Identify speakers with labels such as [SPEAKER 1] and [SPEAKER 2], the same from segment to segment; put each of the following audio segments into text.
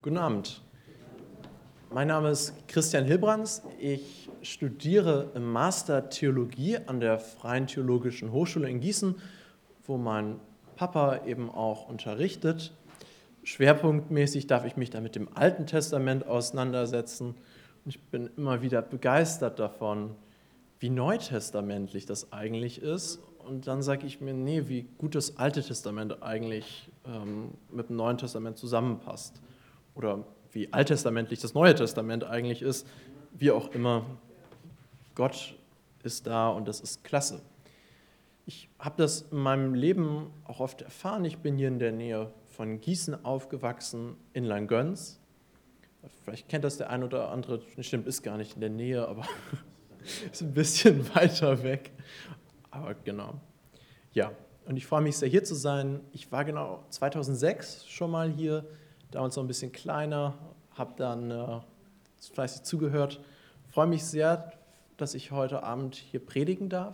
[SPEAKER 1] Guten Abend. Mein Name ist Christian Hilbrands. Ich studiere im Master Theologie an der Freien Theologischen Hochschule in Gießen, wo mein Papa eben auch unterrichtet. Schwerpunktmäßig darf ich mich da mit dem Alten Testament auseinandersetzen. Und ich bin immer wieder begeistert davon, wie neutestamentlich das eigentlich ist. Und dann sage ich mir, nee, wie gut das Alte Testament eigentlich mit dem Neuen Testament zusammenpasst. Oder wie alttestamentlich das Neue Testament eigentlich ist, wie auch immer. Gott ist da und das ist klasse. Ich habe das in meinem Leben auch oft erfahren. Ich bin hier in der Nähe von Gießen aufgewachsen, in Langgöns. Vielleicht kennt das der ein oder andere, stimmt, ist gar nicht in der Nähe, aber ist ein bisschen weiter weg. Aber genau. Ja, und ich freue mich sehr, hier zu sein. Ich war genau 2006 schon mal hier, damals noch ein bisschen kleiner, habe dann fleißig zugehört. Freue mich sehr, dass ich heute Abend hier predigen darf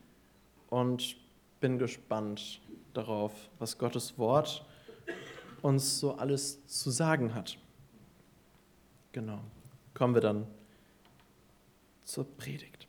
[SPEAKER 1] und bin gespannt darauf, was Gottes Wort uns so alles zu sagen hat. Genau, kommen wir dann zur Predigt.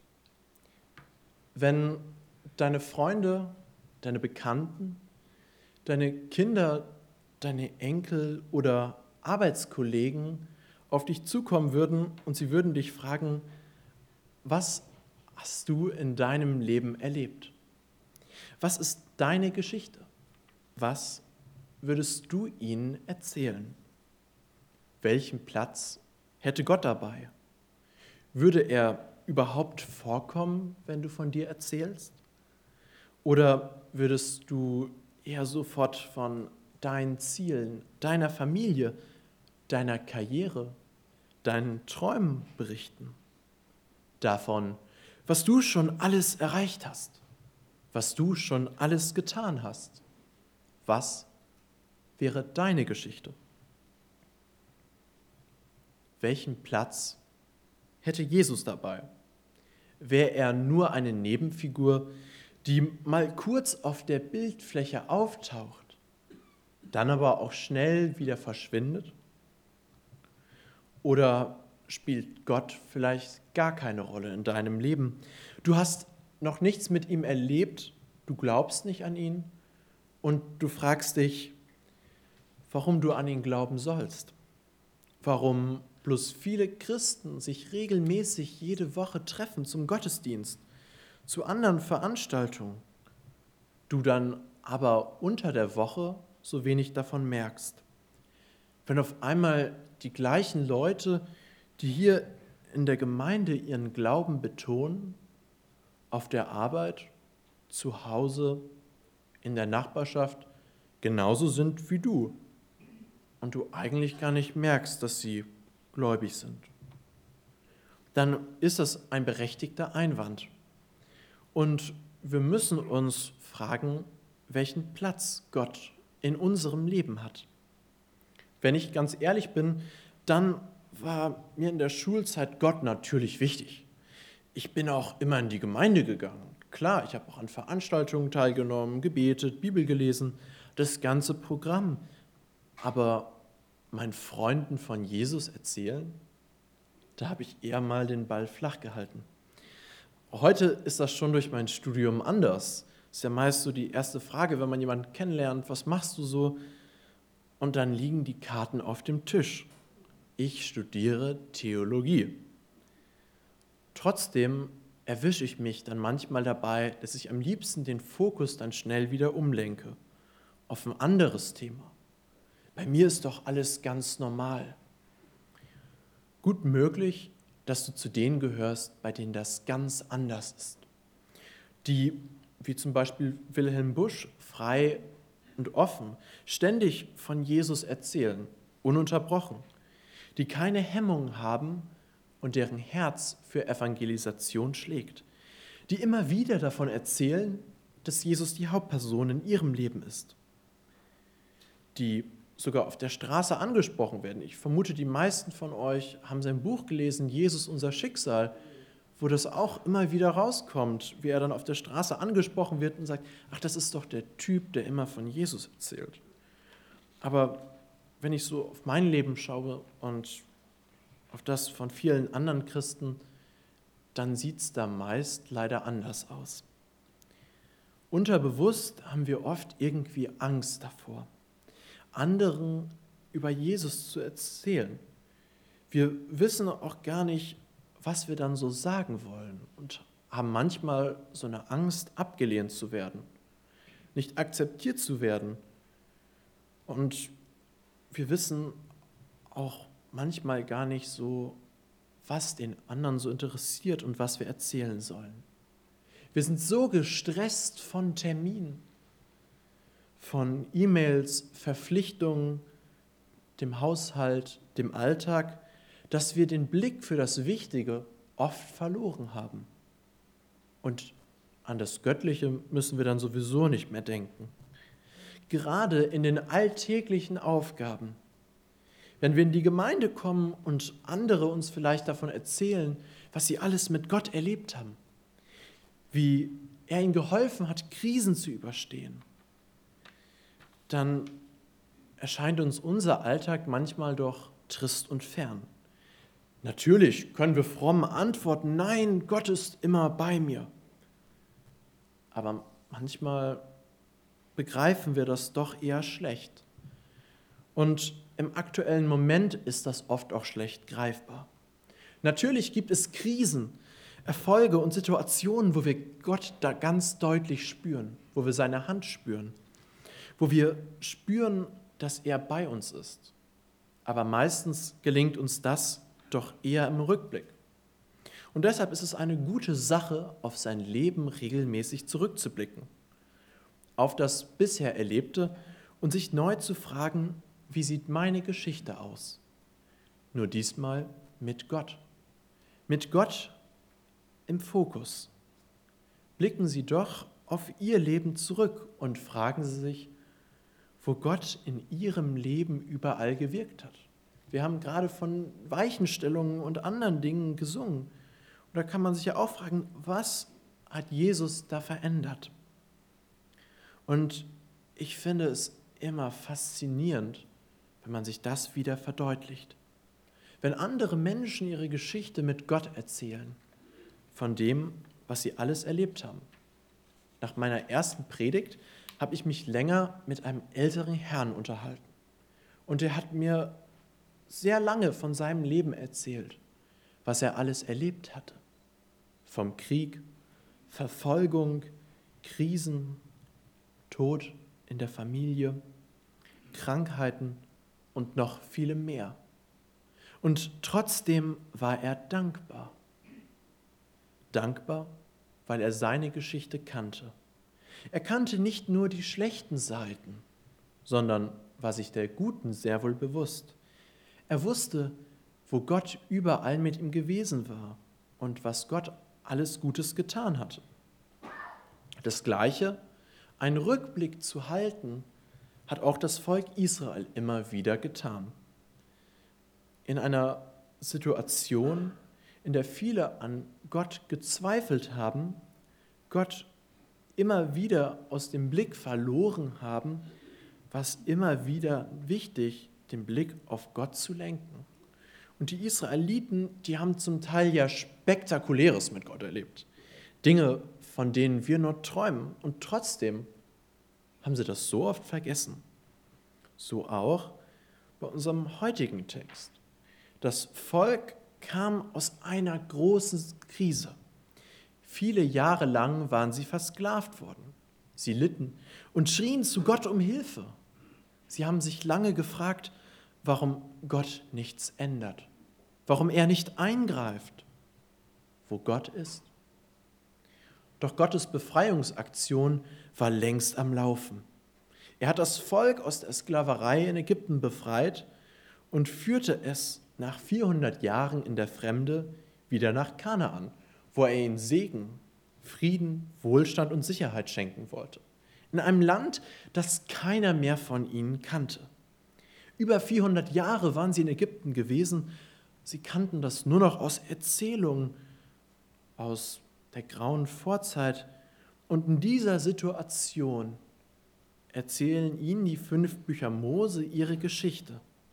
[SPEAKER 1] Wenn deine Freunde, deine Bekannten, deine Kinder, deine Enkel oder Arbeitskollegen auf dich zukommen würden und sie würden dich fragen, was hast du in deinem Leben erlebt? Was ist deine Geschichte? Was würdest du ihnen erzählen? Welchen Platz hätte Gott dabei? Würde er überhaupt vorkommen, wenn du von dir erzählst? Oder würdest du eher sofort von deinen Zielen, deiner Familie, deiner Karriere, deinen Träumen berichten? Davon, was du schon alles erreicht hast, was du schon alles getan hast. Was wäre deine Geschichte? Welchen Platz hätte Jesus dabei? Wäre er nur eine Nebenfigur, die mal kurz auf der Bildfläche auftaucht, dann aber auch schnell wieder verschwindet? Oder spielt Gott vielleicht gar keine Rolle in deinem Leben? Du hast noch nichts mit ihm erlebt, du glaubst nicht an ihn und du fragst dich, warum du an ihn glauben sollst. Warum bloß viele Christen sich regelmäßig jede Woche treffen zum Gottesdienst, zu anderen Veranstaltungen, du dann aber unter der Woche so wenig davon merkst. Wenn auf einmal die gleichen Leute, die hier in der Gemeinde ihren Glauben betonen, auf der Arbeit, zu Hause, in der Nachbarschaft genauso sind wie du und du eigentlich gar nicht merkst, dass sie gläubig sind, dann ist das ein berechtigter Einwand. Und wir müssen uns fragen, welchen Platz Gott in unserem Leben hat. Wenn ich ganz ehrlich bin, dann war mir in der Schulzeit Gott natürlich wichtig. Ich bin auch immer in die Gemeinde gegangen. Klar, ich habe auch an Veranstaltungen teilgenommen, gebetet, Bibel gelesen, das ganze Programm. Aber meinen Freunden von Jesus erzählen, da habe ich eher mal den Ball flach gehalten. Heute ist das schon durch mein Studium anders. Das ist ja meist so die erste Frage, wenn man jemanden kennenlernt, was machst du so? Und dann liegen die Karten auf dem Tisch. Ich studiere Theologie. Trotzdem erwische ich mich dann manchmal dabei, dass ich am liebsten den Fokus dann schnell wieder umlenke auf ein anderes Thema. Bei mir ist doch alles ganz normal. Gut möglich, dass du zu denen gehörst, bei denen das ganz anders ist. Die, wie zum Beispiel Wilhelm Busch, frei und offen, ständig von Jesus erzählen, ununterbrochen. Die keine Hemmung haben und deren Herz für Evangelisation schlägt. Die immer wieder davon erzählen, dass Jesus die Hauptperson in ihrem Leben ist. Die sogar auf der Straße angesprochen werden. Ich vermute, die meisten von euch haben sein Buch gelesen, Jesus, unser Schicksal, wo das auch immer wieder rauskommt, wie er dann auf der Straße angesprochen wird und sagt, ach, das ist doch der Typ, der immer von Jesus erzählt. Aber wenn ich so auf mein Leben schaue und auf das von vielen anderen Christen, dann sieht es da meist leider anders aus. Unterbewusst haben wir oft irgendwie Angst davor, anderen über Jesus zu erzählen. Wir wissen auch gar nicht, was wir dann so sagen wollen und haben manchmal so eine Angst, abgelehnt zu werden, nicht akzeptiert zu werden. Und wir wissen auch manchmal gar nicht so, was den anderen so interessiert und was wir erzählen sollen. Wir sind so gestresst von Terminen, von E-Mails, Verpflichtungen, dem Haushalt, dem Alltag, dass wir den Blick für das Wichtige oft verloren haben. Und an das Göttliche müssen wir dann sowieso nicht mehr denken. Gerade in den alltäglichen Aufgaben, wenn wir in die Gemeinde kommen und andere uns vielleicht davon erzählen, was sie alles mit Gott erlebt haben, wie er ihnen geholfen hat, Krisen zu überstehen, dann erscheint uns unser Alltag manchmal doch trist und fern. Natürlich können wir fromm antworten, nein, Gott ist immer bei mir. Aber manchmal begreifen wir das doch eher schlecht. Und im aktuellen Moment ist das oft auch schlecht greifbar. Natürlich gibt es Krisen, Erfolge und Situationen, wo wir Gott da ganz deutlich spüren, wo wir seine Hand spüren, wo wir spüren, dass er bei uns ist. Aber meistens gelingt uns das doch eher im Rückblick. Und deshalb ist es eine gute Sache, auf sein Leben regelmäßig zurückzublicken, auf das bisher Erlebte und sich neu zu fragen, wie sieht meine Geschichte aus? Nur diesmal mit Gott. Mit Gott im Fokus. Blicken Sie doch auf Ihr Leben zurück und fragen Sie sich, wo Gott in Ihrem Leben überall gewirkt hat. Wir haben gerade von Weichenstellungen und anderen Dingen gesungen. Und da kann man sich ja auch fragen, was hat Jesus da verändert? Und ich finde es immer faszinierend, wenn man sich das wieder verdeutlicht. Wenn andere Menschen ihre Geschichte mit Gott erzählen, von dem, was sie alles erlebt haben. Nach meiner ersten Predigt habe ich mich länger mit einem älteren Herrn unterhalten. Und er hat mir sehr lange von seinem Leben erzählt, was er alles erlebt hatte. Vom Krieg, Verfolgung, Krisen, Tod in der Familie, Krankheiten und noch viele mehr. Und trotzdem war er dankbar. Dankbar, weil er seine Geschichte kannte. Er kannte nicht nur die schlechten Seiten, sondern war sich der guten sehr wohl bewusst. Er wusste, wo Gott überall mit ihm gewesen war und was Gott alles Gutes getan hatte. Das Gleiche, einen Rückblick zu halten, hat auch das Volk Israel immer wieder getan. In einer Situation, in der viele an Gott gezweifelt haben, Gott immer wieder aus dem Blick verloren haben, war es immer wieder wichtig, den Blick auf Gott zu lenken. Und die Israeliten, die haben zum Teil ja Spektakuläres mit Gott erlebt. Dinge, von denen wir nur träumen. Und trotzdem haben sie das so oft vergessen. So auch bei unserem heutigen Text. Das Volk kam aus einer großen Krise. Viele Jahre lang waren sie versklavt worden. Sie litten und schrien zu Gott um Hilfe. Sie haben sich lange gefragt, warum Gott nichts ändert, warum er nicht eingreift, wo Gott ist. Doch Gottes Befreiungsaktion war längst am Laufen. Er hat das Volk aus der Sklaverei in Ägypten befreit und führte es nach 400 Jahren in der Fremde wieder nach Kanaan, wo er ihnen Segen, Frieden, Wohlstand und Sicherheit schenken wollte. In einem Land, das keiner mehr von ihnen kannte. Über 400 Jahre waren sie in Ägypten gewesen. Sie kannten das nur noch aus Erzählungen, aus der grauen Vorzeit. Und in dieser Situation erzählen ihnen die 5 Bücher Mose ihre Geschichte.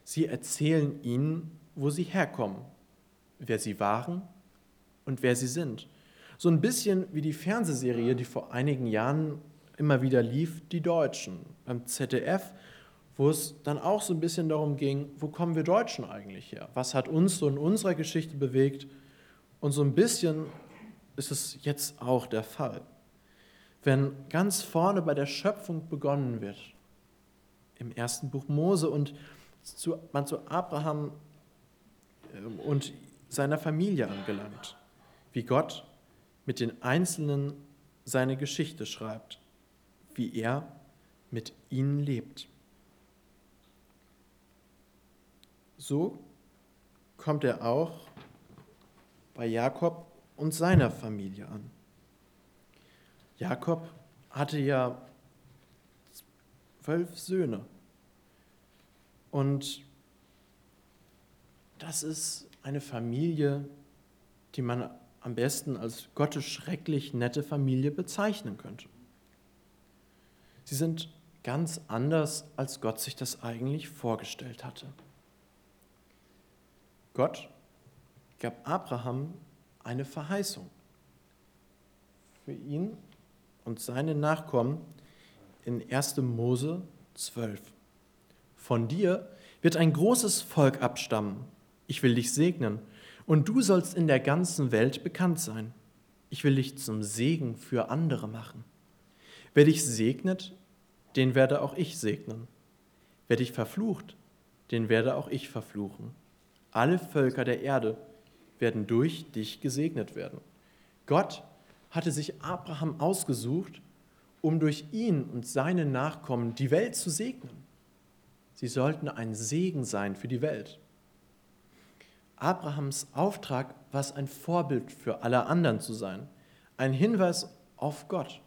[SPEAKER 1] Sie erzählen ihnen, wo sie herkommen, wer sie waren und wer sie sind. So ein bisschen wie die Fernsehserie, die vor einigen Jahren immer wieder lief, Die Deutschen, beim ZDF, wo es dann auch so ein bisschen darum ging, wo kommen wir Deutschen eigentlich her? Was hat uns so in unserer Geschichte bewegt? Und so ein bisschen ist es jetzt auch der Fall. Wenn ganz vorne bei der Schöpfung begonnen wird, im ersten Buch Mose, und man zu Abraham und seiner Familie angelangt, wie Gott mit den Einzelnen seine Geschichte schreibt, wie er mit ihnen lebt. So kommt er auch bei Jakob und seiner Familie an. Jakob hatte ja 12 Söhne. Und das ist eine Familie, die man am besten als Gottes schrecklich nette Familie bezeichnen könnte. Sie sind ganz anders, als Gott sich das eigentlich vorgestellt hatte. Gott gab Abraham eine Verheißung für ihn und seine Nachkommen in 1. Mose 12. Von dir wird ein großes Volk abstammen. Ich will dich segnen und du sollst in der ganzen Welt bekannt sein. Ich will dich zum Segen für andere machen. Wer dich segnet, den werde auch ich segnen. Wer dich verflucht, den werde auch ich verfluchen. Alle Völker der Erde werden durch dich gesegnet werden. Gott hatte sich Abraham ausgesucht, um durch ihn und seine Nachkommen die Welt zu segnen. Sie sollten ein Segen sein für die Welt. Abrahams Auftrag war es, ein Vorbild für alle anderen zu sein, ein Hinweis auf Gott.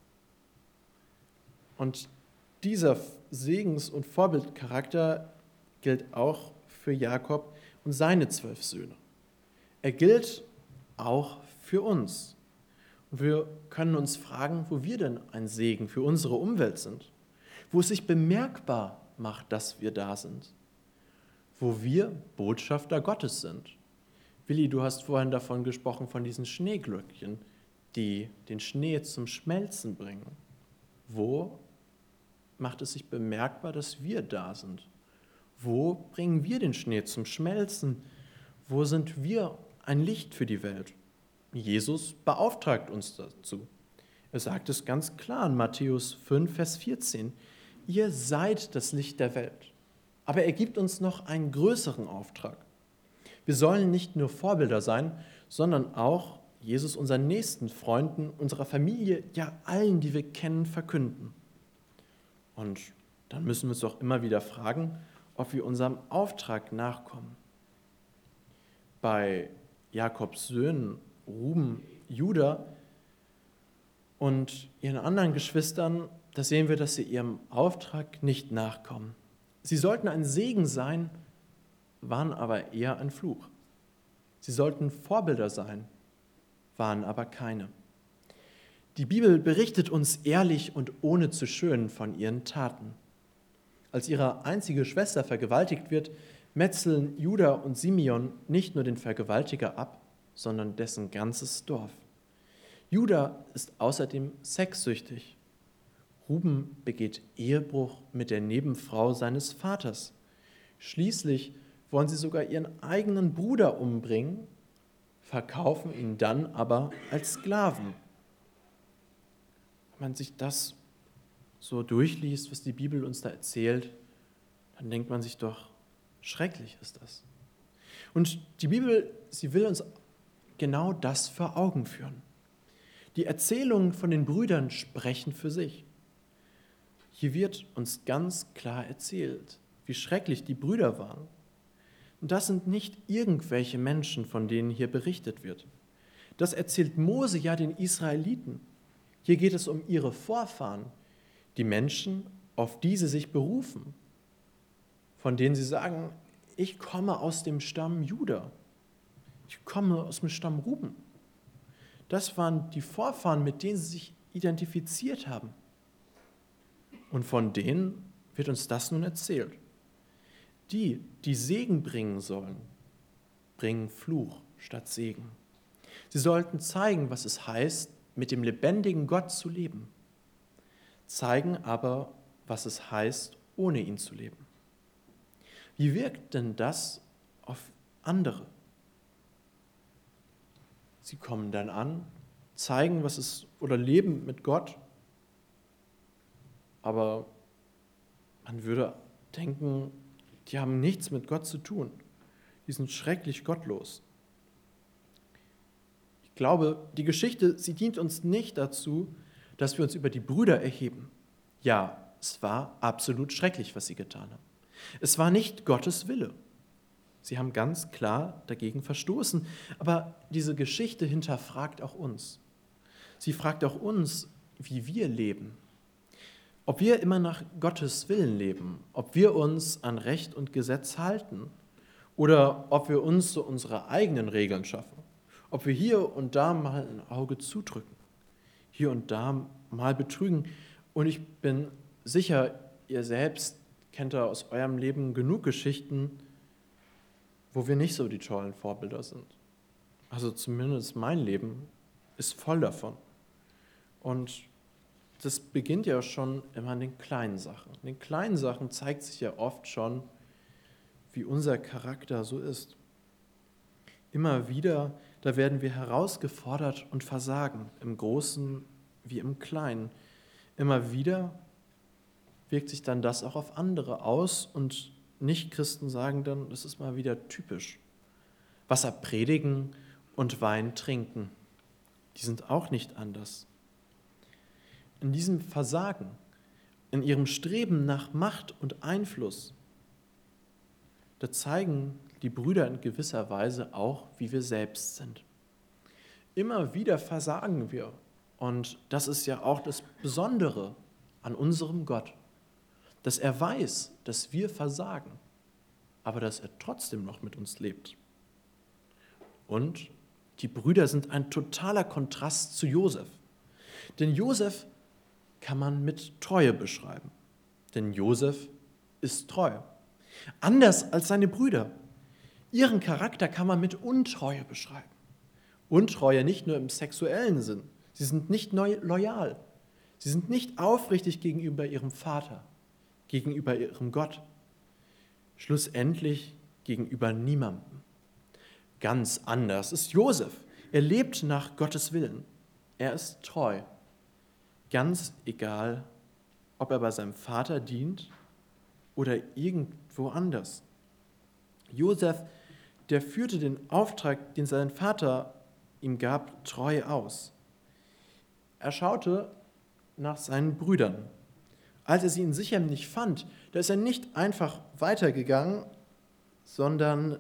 [SPEAKER 1] Und dieser Segens- und Vorbildcharakter gilt auch für Jakob und seine 12 Söhne. Er gilt auch für uns. Und wir können uns fragen, wo wir denn ein Segen für unsere Umwelt sind, wo es sich bemerkbar macht, dass wir da sind, wo wir Botschafter Gottes sind. Willi, du hast vorhin davon gesprochen, von diesen Schneeglöckchen, die den Schnee zum Schmelzen bringen. Wo macht es sich bemerkbar, dass wir da sind? Wo bringen wir den Schnee zum Schmelzen? Wo sind wir ein Licht für die Welt? Jesus beauftragt uns dazu. Er sagt es ganz klar in Matthäus 5, Vers 14. Ihr seid das Licht der Welt. Aber er gibt uns noch einen größeren Auftrag. Wir sollen nicht nur Vorbilder sein, sondern auch Jesus unseren nächsten Freunden, unserer Familie, ja allen, die wir kennen, verkünden. Und dann müssen wir uns doch immer wieder fragen, ob wir unserem Auftrag nachkommen. Bei Jakobs Söhnen, Ruben, Juda und ihren anderen Geschwistern, da sehen wir, dass sie ihrem Auftrag nicht nachkommen. Sie sollten ein Segen sein, waren aber eher ein Fluch. Sie sollten Vorbilder sein, waren aber keine. Die Bibel berichtet uns ehrlich und ohne zu schönen von ihren Taten. Als ihre einzige Schwester vergewaltigt wird, metzeln Juda und Simeon nicht nur den Vergewaltiger ab, sondern dessen ganzes Dorf. Juda ist außerdem sexsüchtig. Ruben begeht Ehebruch mit der Nebenfrau seines Vaters. Schließlich wollen sie sogar ihren eigenen Bruder umbringen, verkaufen ihn dann aber als Sklaven. Wenn man sich das so durchliest, was die Bibel uns da erzählt, dann denkt man sich doch, schrecklich ist das. Und die Bibel, sie will uns genau das vor Augen führen. Die Erzählungen von den Brüdern sprechen für sich. Hier wird uns ganz klar erzählt, wie schrecklich die Brüder waren. Und das sind nicht irgendwelche Menschen, von denen hier berichtet wird. Das erzählt Mose ja den Israeliten. Hier geht es um ihre Vorfahren, die Menschen, auf die sie sich berufen, von denen sie sagen, ich komme aus dem Stamm Juda, ich komme aus dem Stamm Ruben. Das waren die Vorfahren, mit denen sie sich identifiziert haben. Und von denen wird uns das nun erzählt. die Segen bringen sollen, bringen Fluch statt Segen. Sie sollten zeigen, was es heißt, mit dem lebendigen Gott zu leben, zeigen aber, was es heißt, ohne ihn zu leben. Wie wirkt denn das auf andere? Sie kommen dann an, zeigen, was es oder leben mit Gott, aber man würde denken, die haben nichts mit Gott zu tun. Die sind schrecklich gottlos. Ich glaube, die Geschichte, sie dient uns nicht dazu, dass wir uns über die Brüder erheben. Ja, es war absolut schrecklich, was sie getan haben. Es war nicht Gottes Wille. Sie haben ganz klar dagegen verstoßen. Aber diese Geschichte hinterfragt auch uns. Sie fragt auch uns, wie wir leben. Ob wir immer nach Gottes Willen leben, ob wir uns an Recht und Gesetz halten oder ob wir uns so unsere eigenen Regeln schaffen. Ob wir hier und da mal ein Auge zudrücken, hier und da mal betrügen. Und ich bin sicher, ihr selbst kennt da aus eurem Leben genug Geschichten, wo wir nicht so die tollen Vorbilder sind. Also zumindest mein Leben ist voll davon. Und das beginnt ja schon immer in den kleinen Sachen. In den kleinen Sachen zeigt sich ja oft schon, wie unser Charakter so ist. Immer wieder, da werden wir herausgefordert und versagen, im Großen wie im Kleinen. Immer wieder wirkt sich dann das auch auf andere aus und Nichtchristen sagen dann, das ist mal wieder typisch. Wasser predigen und Wein trinken, die sind auch nicht anders. In diesem Versagen, in ihrem Streben nach Macht und Einfluss, da zeigen die Brüder in gewisser Weise auch, wie wir selbst sind. Immer wieder versagen wir. Und das ist ja auch das Besondere an unserem Gott, dass er weiß, dass wir versagen, aber dass er trotzdem noch mit uns lebt. Und die Brüder sind ein totaler Kontrast zu Josef. Denn Josef kann man mit Treue beschreiben. Denn Josef ist treu. Anders als seine Brüder. Ihren Charakter kann man mit Untreue beschreiben. Untreue nicht nur im sexuellen Sinn. Sie sind nicht loyal. Sie sind nicht aufrichtig gegenüber ihrem Vater, gegenüber ihrem Gott. Schlussendlich gegenüber niemandem. Ganz anders ist Josef. Er lebt nach Gottes Willen. Er ist treu. Ganz egal, ob er bei seinem Vater dient oder irgendwo anders. Josef, der führte den Auftrag, den sein Vater ihm gab, treu aus. Er schaute nach seinen Brüdern. Als er sie in Sichem nicht fand, da ist er nicht einfach weitergegangen, sondern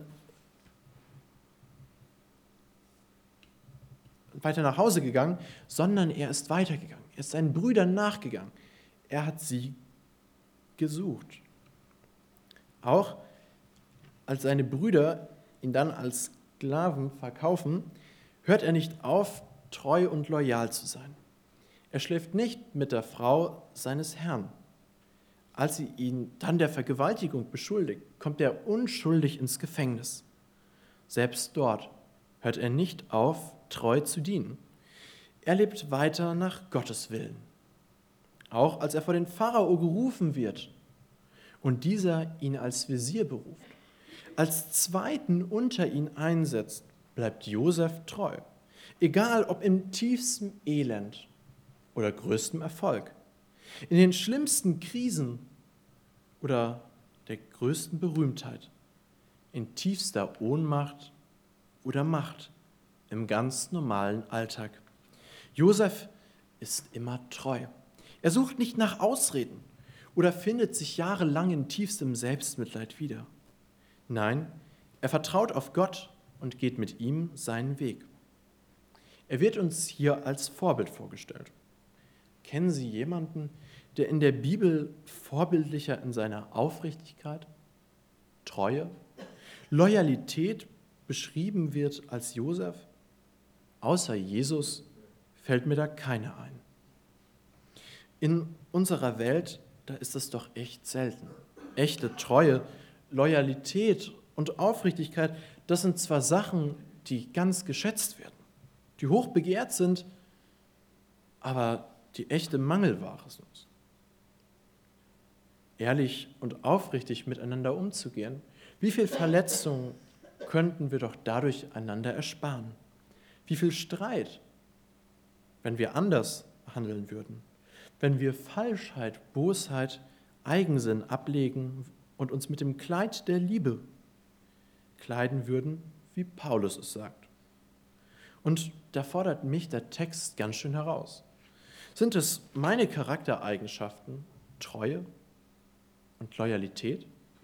[SPEAKER 1] weiter nach Hause gegangen, sondern er ist weitergegangen. Er ist seinen Brüdern nachgegangen. Er hat sie gesucht. Auch als seine Brüder ihn dann als Sklaven verkaufen, hört er nicht auf, treu und loyal zu sein. Er schläft nicht mit der Frau seines Herrn. Als sie ihn dann der Vergewaltigung beschuldigt, kommt er unschuldig ins Gefängnis. Selbst dort hört er nicht auf, treu zu dienen. Er lebt weiter nach Gottes Willen. Auch als er vor den Pharao gerufen wird und dieser ihn als Wesir beruft, als Zweiten unter ihn einsetzt, bleibt Josef treu. Egal ob im tiefsten Elend oder größtem Erfolg, in den schlimmsten Krisen oder der größten Berühmtheit, in tiefster Ohnmacht oder Macht, im ganz normalen Alltag. Josef ist immer treu. Er sucht nicht nach Ausreden oder findet sich jahrelang in tiefstem Selbstmitleid wieder. Nein, er vertraut auf Gott und geht mit ihm seinen Weg. Er wird uns hier als Vorbild vorgestellt. Kennen Sie jemanden, der in der Bibel vorbildlicher in seiner Aufrichtigkeit, Treue, Loyalität beschrieben wird als Josef? Außer Jesus fällt mir da keiner ein. In unserer Welt, da ist es doch echt selten. Echte Treue Loyalität und Aufrichtigkeit, das sind zwar Sachen, die ganz geschätzt werden, die hoch begehrt sind, aber die echte Mangelware sind. Ehrlich und aufrichtig miteinander umzugehen, wie viel Verletzungen könnten wir doch dadurch einander ersparen? Wie viel Streit, wenn wir anders handeln würden, wenn wir Falschheit, Bosheit, Eigensinn ablegen und uns mit dem Kleid der Liebe kleiden würden, wie Paulus es sagt. Und da fordert mich der Text ganz schön heraus. Sind es meine Charaktereigenschaften, Treue und Loyalität?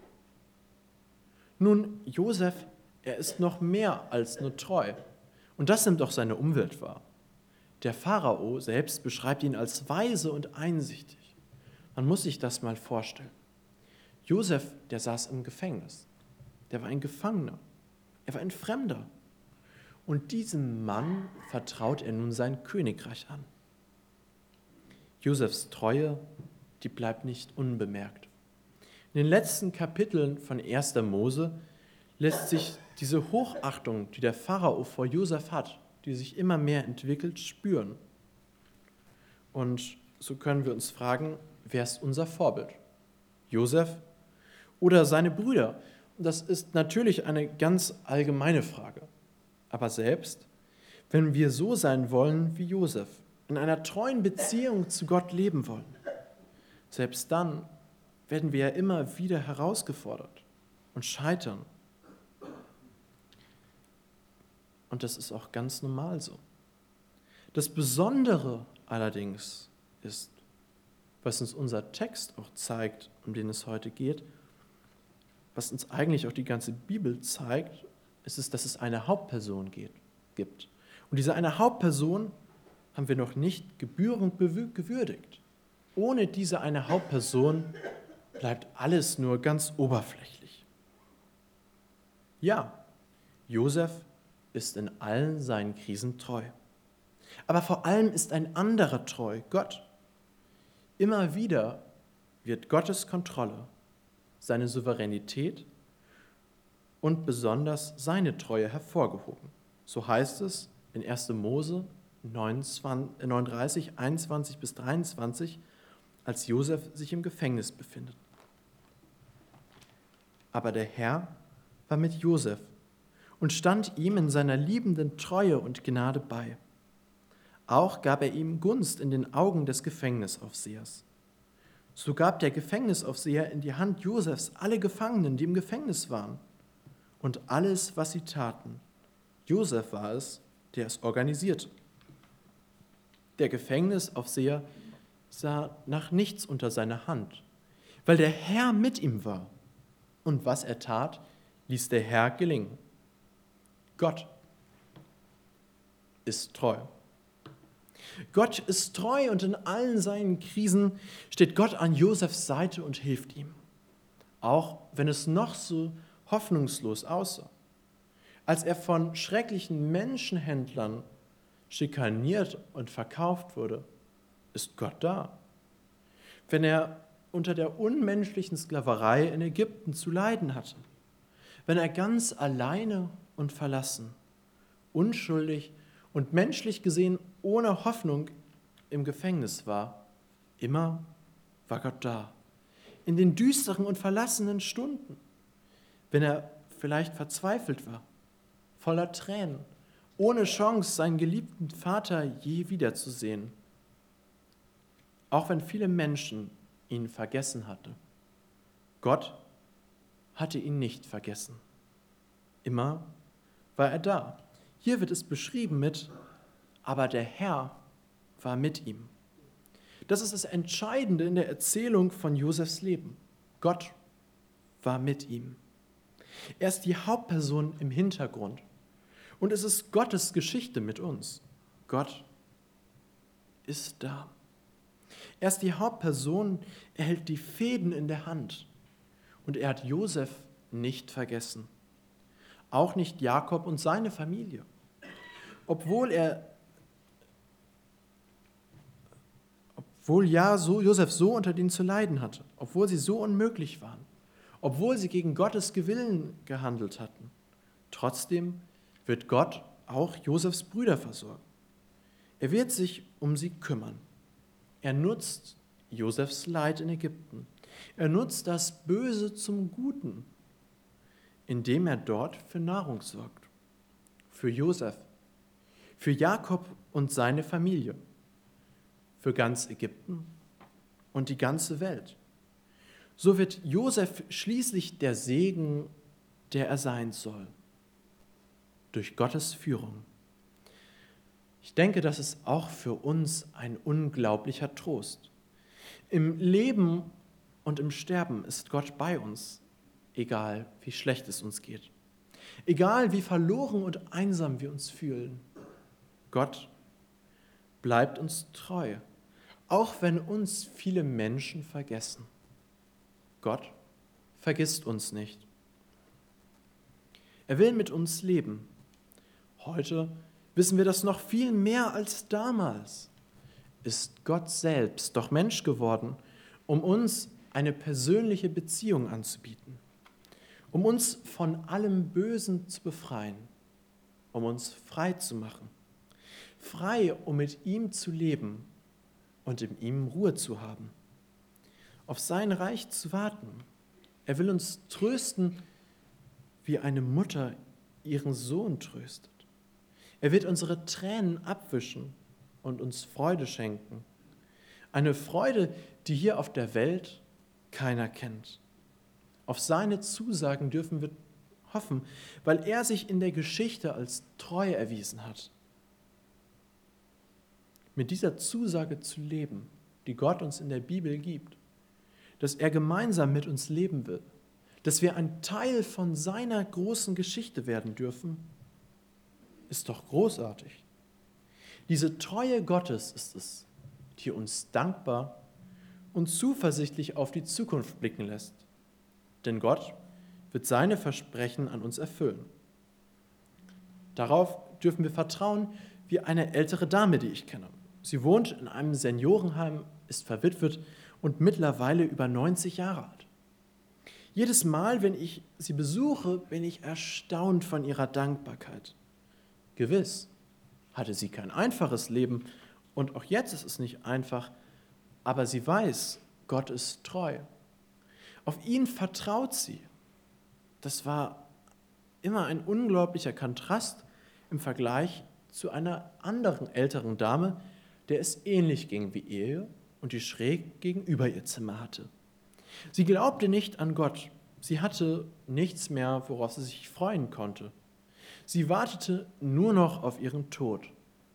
[SPEAKER 1] Nun, Josef, er ist noch mehr als nur treu. Und das nimmt auch seine Umwelt wahr. Der Pharao selbst beschreibt ihn als weise und einsichtig. Man muss sich das mal vorstellen. Josef, der saß im Gefängnis. Der war ein Gefangener. Er war ein Fremder. Und diesem Mann vertraut er nun sein Königreich an. Josefs Treue, die bleibt nicht unbemerkt. In den letzten Kapiteln von 1. Mose lässt sich diese Hochachtung, die der Pharao vor Josef hat, die sich immer mehr entwickelt, spüren. Und so können wir uns fragen, wer ist unser Vorbild? Josef oder seine Brüder? Und das ist natürlich eine ganz allgemeine Frage. Aber selbst, wenn wir so sein wollen wie Josef, in einer treuen Beziehung zu Gott leben wollen, selbst dann werden wir ja immer wieder herausgefordert und scheitern. Und das ist auch ganz normal so. Das Besondere allerdings ist, was uns unser Text auch zeigt, um den es heute geht, was uns eigentlich auch die ganze Bibel zeigt, ist es, dass es eine Hauptperson gibt. Und diese eine Hauptperson haben wir noch nicht gebührend gewürdigt. Ohne diese eine Hauptperson bleibt alles nur ganz oberflächlich. Ja, Josef ist in allen seinen Krisen treu. Aber vor allem ist ein anderer treu, Gott. Immer wieder wird Gottes Kontrolle, seine Souveränität und besonders seine Treue hervorgehoben. So heißt es in 1. Mose 39, 21 bis 23, als Josef sich im Gefängnis befindet. Aber der Herr war mit Josef und stand ihm in seiner liebenden Treue und Gnade bei. Auch gab er ihm Gunst in den Augen des Gefängnisaufsehers. So gab der Gefängnisaufseher in die Hand Josefs alle Gefangenen, die im Gefängnis waren, und alles, was sie taten. Josef war es, der es organisierte. Der Gefängnisaufseher sah nach nichts unter seiner Hand, weil der Herr mit ihm war. Und was er tat, ließ der Herr gelingen. Gott ist treu. Gott ist treu und in allen seinen Krisen steht Gott an Josefs Seite und hilft ihm. Auch wenn es noch so hoffnungslos aussah. Als er von schrecklichen Menschenhändlern schikaniert und verkauft wurde, ist Gott da. Wenn er unter der unmenschlichen Sklaverei in Ägypten zu leiden hatte, wenn er ganz alleine und verlassen, unschuldig und menschlich gesehen ohne Hoffnung im Gefängnis war, immer war Gott da. In den düsteren und verlassenen Stunden, wenn er vielleicht verzweifelt war, voller Tränen, ohne Chance, seinen geliebten Vater je wiederzusehen. Auch wenn viele Menschen ihn vergessen hatten. Gott hatte ihn nicht vergessen. Immer war er da. Hier wird es beschrieben mit, aber der Herr war mit ihm. Das ist das Entscheidende in der Erzählung von Josefs Leben. Gott war mit ihm. Er ist die Hauptperson im Hintergrund. Und es ist Gottes Geschichte mit uns. Gott ist da. Er ist die Hauptperson, er hält die Fäden in der Hand. Und er hat Josef nicht vergessen. Auch nicht Jakob und seine Familie. Obwohl Josef so unter denen zu leiden hatte, obwohl sie so unmöglich waren, obwohl sie gegen Gottes Willen gehandelt hatten. Trotzdem wird Gott auch Josefs Brüder versorgen. Er wird sich um sie kümmern. Er nutzt Josefs Leid in Ägypten. Er nutzt das Böse zum Guten, indem er dort für Nahrung sorgt. Für Josef, für Jakob und seine Familie, für ganz Ägypten und die ganze Welt. So wird Josef schließlich der Segen, der er sein soll, durch Gottes Führung. Ich denke, das ist auch für uns ein unglaublicher Trost. Im Leben und im Sterben ist Gott bei uns, egal wie schlecht es uns geht. Egal wie verloren und einsam wir uns fühlen. Gott bleibt uns treu, auch wenn uns viele Menschen vergessen. Gott vergisst uns nicht. Er will mit uns leben. Heute wissen wir das noch viel mehr als damals. Ist Gott selbst doch Mensch geworden, um uns eine persönliche Beziehung anzubieten, um uns von allem Bösen zu befreien, um uns frei zu machen. Frei, um mit ihm zu leben und in ihm Ruhe zu haben. Auf sein Reich zu warten. Er will uns trösten, wie eine Mutter ihren Sohn tröstet. Er wird unsere Tränen abwischen und uns Freude schenken. Eine Freude, die hier auf der Welt keiner kennt. Auf seine Zusagen dürfen wir hoffen, weil er sich in der Geschichte als treu erwiesen hat. Mit dieser Zusage zu leben, die Gott uns in der Bibel gibt, dass er gemeinsam mit uns leben will, dass wir ein Teil von seiner großen Geschichte werden dürfen, ist doch großartig. Diese Treue Gottes ist es, die uns dankbar und zuversichtlich auf die Zukunft blicken lässt. Denn Gott wird seine Versprechen an uns erfüllen. Darauf dürfen wir vertrauen, wie eine ältere Dame, die ich kenne. Sie wohnt in einem Seniorenheim, ist verwitwet und mittlerweile über 90 Jahre alt. Jedes Mal, wenn ich sie besuche, bin ich erstaunt von ihrer Dankbarkeit. Gewiss hatte sie kein einfaches Leben und auch jetzt ist es nicht einfach, aber sie weiß, Gott ist treu. Auf ihn vertraut sie. Das war immer ein unglaublicher Kontrast im Vergleich zu einer anderen älteren Dame, der es ähnlich ging wie ihr und die schräg gegenüber ihr Zimmer hatte. Sie glaubte nicht an Gott. Sie hatte nichts mehr, worauf sie sich freuen konnte. Sie wartete nur noch auf ihren Tod.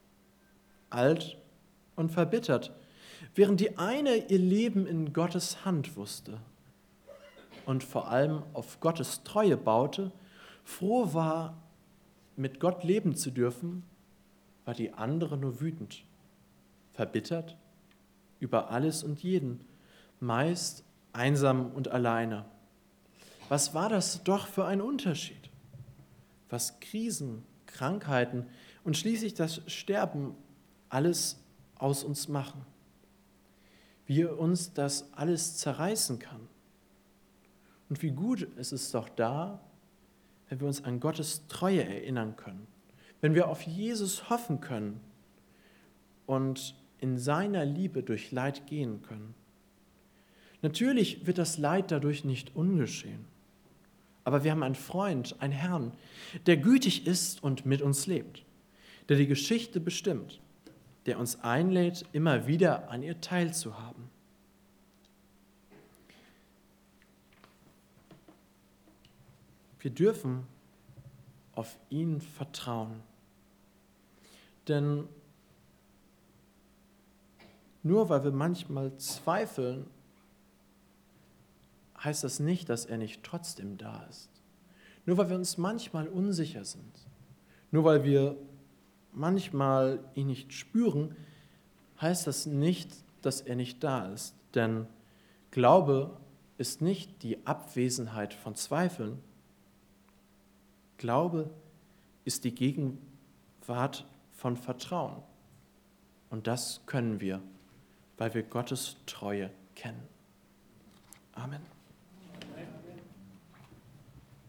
[SPEAKER 1] Alt und verbittert, während die eine ihr Leben in Gottes Hand wusste und vor allem auf Gottes Treue baute, froh war, mit Gott leben zu dürfen, war die andere nur wütend, verbittert über alles und jeden, meist einsam und alleine. Was war das doch für ein Unterschied? Was Krisen, Krankheiten und schließlich das Sterben alles aus uns machen. Wie uns das alles zerreißen kann. Und wie gut ist es doch da, wenn wir uns an Gottes Treue erinnern können, wenn wir auf Jesus hoffen können und in seiner Liebe durch Leid gehen können. Natürlich wird das Leid dadurch nicht ungeschehen, aber wir haben einen Freund, einen Herrn, der gütig ist und mit uns lebt, der die Geschichte bestimmt, der uns einlädt, immer wieder an ihr teilzuhaben. Wir dürfen auf ihn vertrauen, denn nur weil wir manchmal zweifeln, heißt das nicht, dass er nicht trotzdem da ist. Nur weil wir uns manchmal unsicher sind, nur weil wir manchmal ihn nicht spüren, heißt das nicht, dass er nicht da ist. Denn Glaube ist nicht die Abwesenheit von Zweifeln. Glaube ist die Gegenwart von Vertrauen. Und das können wir, weil wir Gottes Treue kennen. Amen.